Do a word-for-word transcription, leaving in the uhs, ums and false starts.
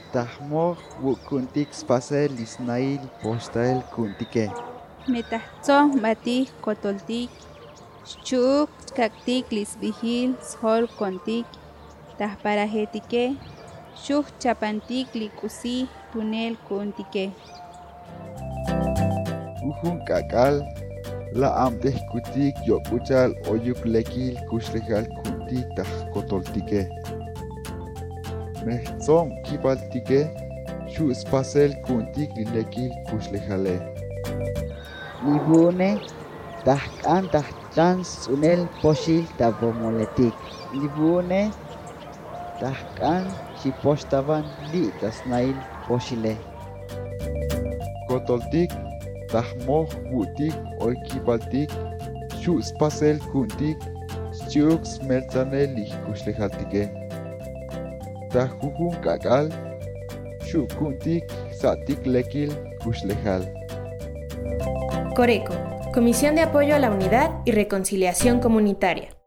Tahmor wukuntik spasel lisnail postal kuntike. Metahtzon matih kotoltik, chuk kaktik lisbihil shol kontik, tahparajetike, shuh chapantik likusi tunel kuntike. Ujun kakal la amteh kutik yokuchal oyuk lekil kushlejal kuntik tah kotoltike. Mehtzon kibaltike shu spasel kuntik lilekil kushlejale. Libune tahkan tahtan sunel poshil tabomoletik. Libune tahkan shiposhtaban li tasnail poshile. Kotoltik tahmoh wutik oykibaltik shu spasel kuntik chuk smeltanel lih kushlejaltike. Tahkukun kakal shu kuntik satik lekil kushlejal. Coreco, Comisión de Apoyo a la Unidad y Reconciliación Comunitaria.